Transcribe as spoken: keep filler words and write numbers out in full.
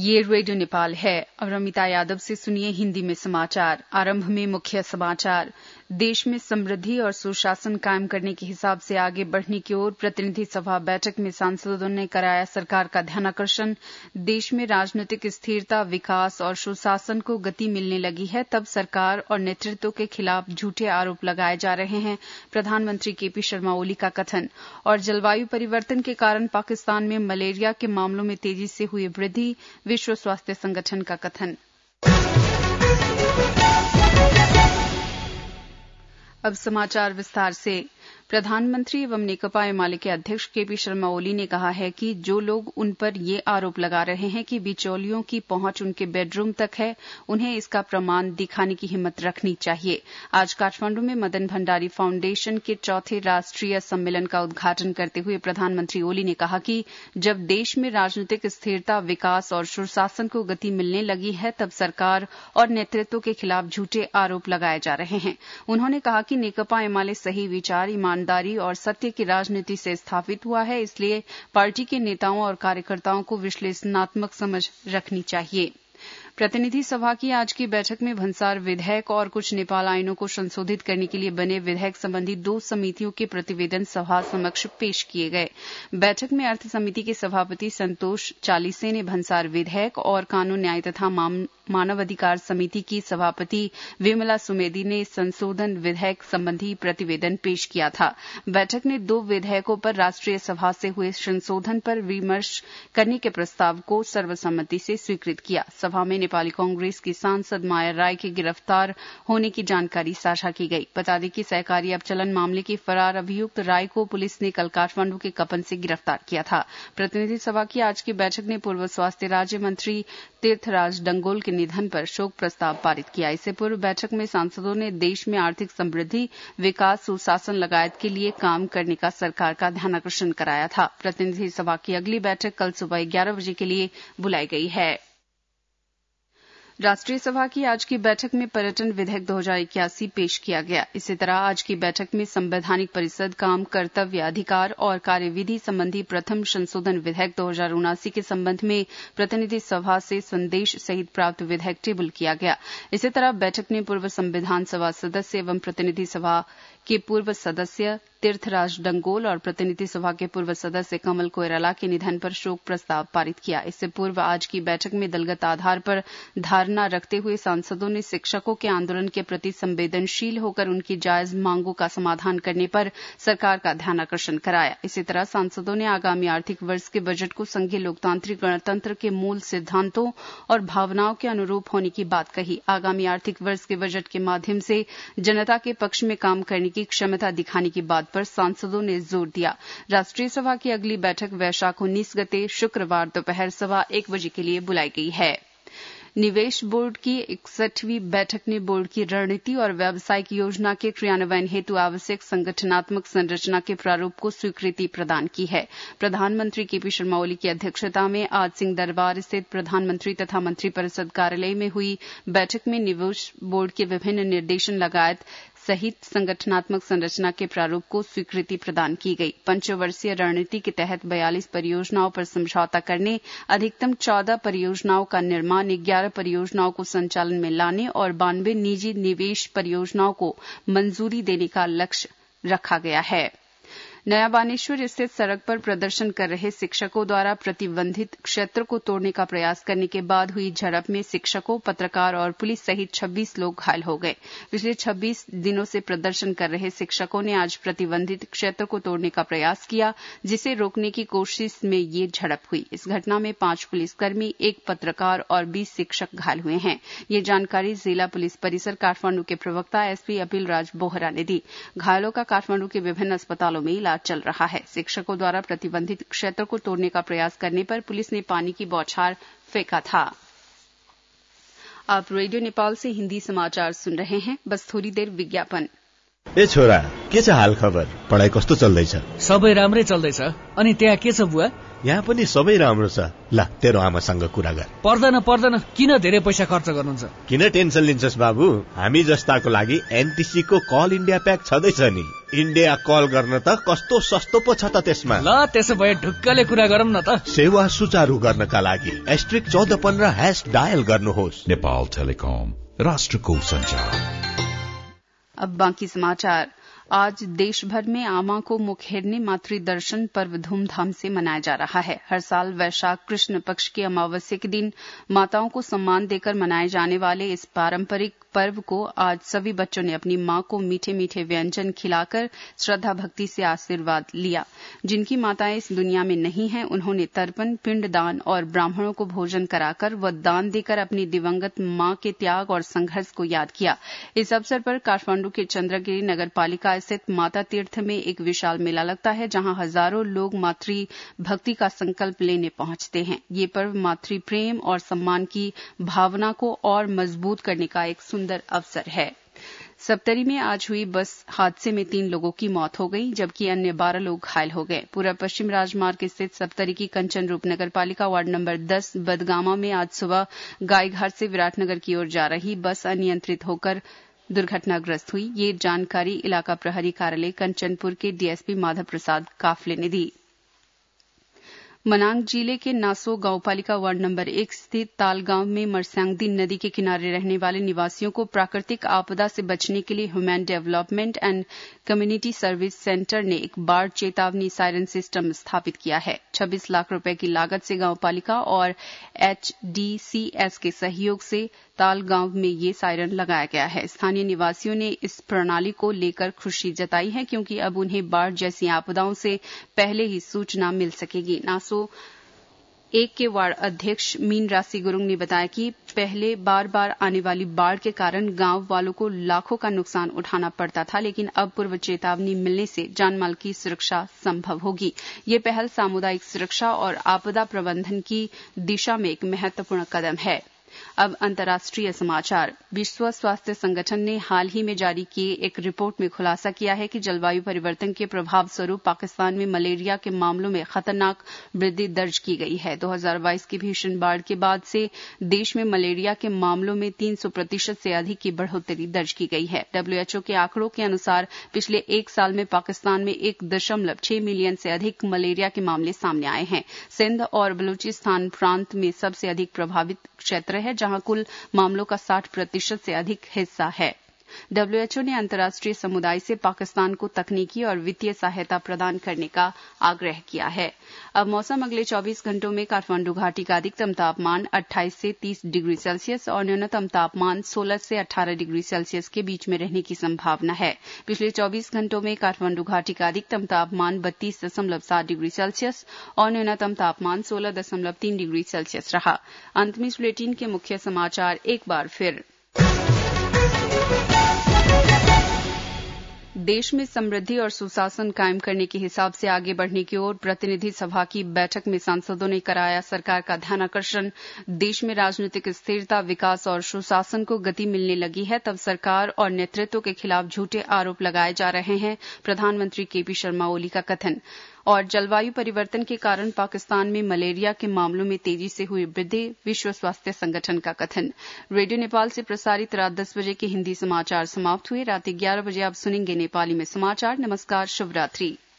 ये रेडियो नेपाल है। और अमिता यादव से सुनिए हिंदी में समाचार। आरंभ में मुख्य समाचार। देश में समृद्धि और सुशासन कायम करने के हिसाब से आगे बढ़ने की ओर प्रतिनिधि सभा बैठक में सांसदों ने कराया सरकार का ध्यानाकर्षण। देश में राजनीतिक स्थिरता, विकास और सुशासन को गति मिलने लगी है, तब सरकार और नेतृत्व के खिलाफ झूठे आरोप लगाए जा रहे हैं, प्रधानमंत्री केपी शर्मा ओली का कथन। और जलवायु परिवर्तन के कारण पाकिस्तान में मलेरिया के मामलों में तेजी से हुई वृद्धि, विश्व स्वास्थ्य संगठन का कथन। अब समाचार विस्तार से। प्रधानमंत्री एवं नेकपा एमाले के अध्यक्ष केपी शर्मा ओली ने कहा है कि जो लोग उन पर ये आरोप लगा रहे हैं कि बिचौलियों की पहुंच उनके बेडरूम तक है, उन्हें इसका प्रमाण दिखाने की हिम्मत रखनी चाहिए। आज काठमांडू में मदन भंडारी फाउंडेशन के चौथे राष्ट्रीय सम्मेलन का उद्घाटन करते हुए प्रधानमंत्री ओली ने कहा कि जब देश में राजनीतिक स्थिरता, विकास और सुशासन को गति मिलने लगी है, तब सरकार और नेतृत्व के खिलाफ झूठे आरोप लगाए जा रहे हैं। उन्होंने कहा कि नेकपा एमाले सही विचार, ईमानदारी और सत्य की राजनीति से स्थापित हुआ है, इसलिए पार्टी के नेताओं और कार्यकर्ताओं को विश्लेषणात्मक समझ रखनी चाहिए। प्रतिनिधि सभा की आज की बैठक में भन्सार विधेयक और कुछ नेपाल आइनों को संशोधित करने के लिए बने विधेयक संबंधी दो समितियों के प्रतिवेदन सभा समक्ष पेश किए गए। बैठक में अर्थ समिति के सभापति संतोष चालीसे ने भन्सार विधेयक और कानून, न्याय तथा मानवाधिकार समिति की सभापति विमला सुमेदी ने संशोधन विधेयक संबंधी प्रतिवेदन पेश किया था। बैठक ने दो विधेयकों पर राष्ट्रीय सभा से हुए संशोधन पर विमर्श करने के प्रस्ताव को सर्वसम्मति से स्वीकृत किया। सभा में नेपाली कांग्रेस की सांसद माया राय के गिरफ्तार होने की जानकारी साझा की गई। बता दें कि सहकारी अपचलन मामले की फरार अभियुक्त राय को पुलिस ने कल काठमांडू के कपन से गिरफ्तार किया था। प्रतिनिधि सभा की आज की बैठक ने पूर्व स्वास्थ्य राज्य मंत्री तीर्थराज डंगोल के निधन पर शोक प्रस्ताव पारित किया। इससे पूर्व बैठक में सांसदों ने देश में आर्थिक समृद्धि, विकास, सुशासन लगायत के लिए काम करने का सरकार का ध्यानाकर्षण कराया था। प्रतिनिधि सभा की अगली बैठक कल सुबह ग्यारह बजे के लिए बुलाई गई है। राष्ट्रीय सभा की आज की बैठक में पर्यटन विधेयक दो हजार इक्यासी पेश किया गया। इसी तरह आज की बैठक में संवैधानिक परिषद, काम, कर्तव्य, अधिकार और कार्यविधि संबंधी प्रथम संशोधन विधेयक दो हजार उनासी के संबंध में प्रतिनिधि सभा से संदेश सहित प्राप्त विधेयक टेबल किया गया। इसी तरह बैठक ने पूर्व संविधान सभा सदस्य एवं प्रतिनिधि सभा के पूर्व सदस्य तीर्थराज डंगोल और प्रतिनिधि सभा के पूर्व सदस्य कमल कोइराला के निधन पर शोक प्रस्ताव पारित किया। इससे पूर्व आज की बैठक में दलगत आधार पर धारणा रखते हुए सांसदों ने शिक्षकों के आंदोलन के प्रति संवेदनशील होकर उनकी जायज मांगों का समाधान करने पर सरकार का ध्यानाकर्षण कराया। इसी तरह सांसदों ने आगामी आर्थिक वर्ष के बजट को संघीय लोकतांत्रिक गणतंत्र के मूल सिद्धांतों और भावनाओं के अनुरूप होने की बात कही। आगामी आर्थिक वर्ष के बजट के माध्यम से जनता के पक्ष में काम करने की क्षमता दिखाने की बात पर सांसदों ने जोर दिया। राष्ट्रीय सभा की अगली बैठक वैशाख उन्नीस गते शुक्रवार दोपहर सवा एक बजे के लिए बुलाई गई है। निवेश बोर्ड की इकसठवीं बैठक ने बोर्ड की रणनीति और व्यावसायिक योजना के क्रियान्वयन हेतु आवश्यक संगठनात्मक संरचना के प्रारूप को स्वीकृति प्रदान की है। प्रधानमंत्री केपी शर्मा ओली की अध्यक्षता में आज सिंह दरबार स्थित प्रधानमंत्री तथा मंत्रिपरिषद कार्यालय में हुई बैठक में निवेश बोर्ड के विभिन्न निर्देशन लगायत सहित संगठनात्मक संरचना के प्रारूप को स्वीकृति प्रदान की गई। पंचवर्षीय रणनीति के तहत बयालीस परियोजनाओं पर समझौता करने, अधिकतम चौदह परियोजनाओं का निर्माण, ग्यारह परियोजनाओं को संचालन में लाने और बानवे निजी निवेश परियोजनाओं को मंजूरी देने का लक्ष्य रखा गया है। नया बानेश्वर स्थित सड़क पर प्रदर्शन कर रहे शिक्षकों द्वारा प्रतिबंधित क्षेत्र को तोड़ने का प्रयास करने के बाद हुई झड़प में शिक्षकों, पत्रकार और पुलिस सहित छब्बीस लोग घायल हो गए। पिछले छब्बीस दिनों से प्रदर्शन कर रहे शिक्षकों ने आज प्रतिबंधित क्षेत्र को तोड़ने का प्रयास किया, जिसे रोकने की कोशिश में ये झड़प हुई। इस घटना में पांच पुलिसकर्मी, एक पत्रकार और बीस शिक्षक घायल हुए हैं। ये जानकारी जिला पुलिस परिसर काठमांडू के प्रवक्ता एसपी अपिल राज बोहरा ने दी। घायलों का काठमांडू के विभिन्न अस्पतालों में चल रहा है। शिक्षकों द्वारा प्रतिबंधित क्षेत्र को तोड़ने का प्रयास करने पर पुलिस ने पानी की बौछार फेंका था। आप रेडियो नेपाल से हिंदी समाचार सुन रहे हैं। बस थोड़ी देर विज्ञापन। ए छोरा, के छ हाल खबर? पढाइ कस्तो चल्दैछ? सबै राम्रै चल्दैछ। अनि त्यहाँ के छ बुवा? यहाँ पनि सबै राम्रो छ। ल तेरो आमासँग कुरा गर। पर्दैन पर्दैन, किन धेरै पैसा खर्च गर्नुहुन्छ? किन टेन्सन लिन्छस् बाबु? हामी जस्ताको लागि एनटिसी को कल इन्डिया प्याक छँदैछ नि। इन्डिया कल गर्न त कस्तो सस्तो पो छ त त्यसमा। ल त्यसो भए ढुक्कले कुरा गरौँ न त। सेवा सुचारू गर्नका लागि एस्ट्रिक चौध पन्ध्र ह्याश डायल गर्नुहोस्। नेपाल टेलिकम, राष्ट्रको संचार। अब बाकी समाचार। आज देश भर में आमा को मुखेरने मातृ दर्शन पर्व धूमधाम से मनाया जा रहा है। हर साल वैशाख कृष्ण पक्ष की अमावस्या के दिन माताओं को सम्मान देकर मनाए जाने वाले इस पारंपरिक पर्व को आज सभी बच्चों ने अपनी मां को मीठे मीठे व्यंजन खिलाकर श्रद्धा भक्ति से आशीर्वाद लिया। जिनकी माताएं इस दुनिया में नहीं हैं, उन्होंने तर्पण, पिंडदान और ब्राह्मणों को भोजन कराकर व दान देकर अपनी दिवंगत मां के त्याग और संघर्ष को याद किया। इस अवसर पर काठमांडू के चंद्रगिरी नगर पालिका स्थित माता तीर्थ में एक विशाल मेला लगता है, जहां हजारों लोग मातृ भक्ति का संकल्प लेने पहुंचते हैं। ये पर्व मातृ प्रेम और सम्मान की भावना को और मजबूत करने का एक सुंदर अवसर है। सप्तरी में आज हुई बस हादसे में तीन लोगों की मौत हो गई, जबकि अन्य बारह लोग घायल हो गए। पूर्व पश्चिम राजमार्ग स्थित सप्तरी की कंचन रूप नगर पालिका वार्ड नंबर दस बदगामा में आज सुबह गायघाट से विराटनगर की ओर जा रही बस अनियंत्रित होकर दुर्घटनाग्रस्त हुई। ये जानकारी इलाका प्रहरी कार्यालय कंचनपुर के डीएसपी माधव प्रसाद काफले ने दी। मनांग जिले के नासो गांवपालिका वार्ड नंबर एक स्थित ताल गांव में मरस्यांगदी नदी के किनारे रहने वाले निवासियों को प्राकृतिक आपदा से बचने के लिए human development and community service centre ने एक बाढ़ चेतावनी सायरन सिस्टम स्थापित किया है। छब्बीस लाख रुपए की लागत से गांवपालिका और एचडीसीएस के सहयोग से ताल गांव में ये सायरन लगाया गया है। स्थानीय निवासियों ने इस प्रणाली को लेकर खुशी जताई है, क्योंकि अब उन्हें बाढ़ जैसी आपदाओं से पहले ही सूचना मिल सकेगी। नासो एक के वार्ड अध्यक्ष मीन राशि गुरुंग ने बताया कि पहले बार बार आने वाली बाढ़ के कारण गांव वालों को लाखों का नुकसान उठाना पड़ता था, लेकिन अब पूर्व चेतावनी मिलने से जानमाल की सुरक्षा संभव होगी। ये पहल सामुदायिक सुरक्षा और आपदा प्रबंधन की दिशा में एक महत्वपूर्ण कदम है। अब अंतर्राष्ट्रीय समाचार। विश्व स्वास्थ्य संगठन ने हाल ही में जारी किए एक रिपोर्ट में खुलासा किया है कि जलवायु परिवर्तन के प्रभाव स्वरूप पाकिस्तान में मलेरिया के मामलों में खतरनाक वृद्धि दर्ज की गई है। दो हज़ार बाईस की भीषण बाढ़ के बाद से देश में मलेरिया के मामलों में तीन सौ प्रतिशत से अधिक की बढ़ोतरी दर्ज की गई है। डब्ल्यूएचओ के आंकड़ों के अनुसार पिछले एक साल में पाकिस्तान में एक दशमलव छह मिलियन से अधिक मलेरिया के मामले सामने आए हैं। सिंध और बलूचिस्तान प्रांत में सबसे अधिक प्रभावित क्षेत्र है, जहां कुल मामलों का साठ प्रतिशत से अधिक हिस्सा है। डब्ल्यूएचओ ने अंतर्राष्ट्रीय समुदाय से पाकिस्तान को तकनीकी और वित्तीय सहायता प्रदान करने का आग्रह किया है। अब मौसम। अगले चौबीस घंटों में काठमांडू घाटी का अधिकतम तापमान अट्ठाईस से तीस डिग्री सेल्सियस और न्यूनतम तापमान सोलह से अठारह डिग्री सेल्सियस के बीच में रहने की संभावना है। पिछले चौबीस घंटों में काठमांडू घाटी का अधिकतम तापमान बत्तीस दशमलव सात डिग्री सेल्सियस और न्यूनतम तापमान सोलह दशमलव तीन डिग्री सेल्सियस रहा। अंत में इस बुलेटिन के मुख्य समाचार एक बार फिर। देश में समृद्धि और सुशासन कायम करने के हिसाब से आगे बढ़ने की ओर प्रतिनिधि सभा की बैठक में सांसदों ने कराया सरकार का ध्यानाकर्षण। देश में राजनीतिक स्थिरता, विकास और सुशासन को गति मिलने लगी है, तब सरकार और नेतृत्व के खिलाफ झूठे आरोप लगाए जा रहे हैं। प्रधानमंत्री केपी शर्मा ओली का कथन। और जलवायु परिवर्तन के कारण पाकिस्तान में मलेरिया के मामलों में तेजी से हुई वृद्धि, विश्व स्वास्थ्य संगठन का कथन। रेडियो नेपाल से प्रसारित रात दस बजे के हिंदी समाचार समाप्त हुए। रात ग्यारह बजे आप सुनेंगे नेपाली में समाचार। नमस्कार, शुभ रात्रि।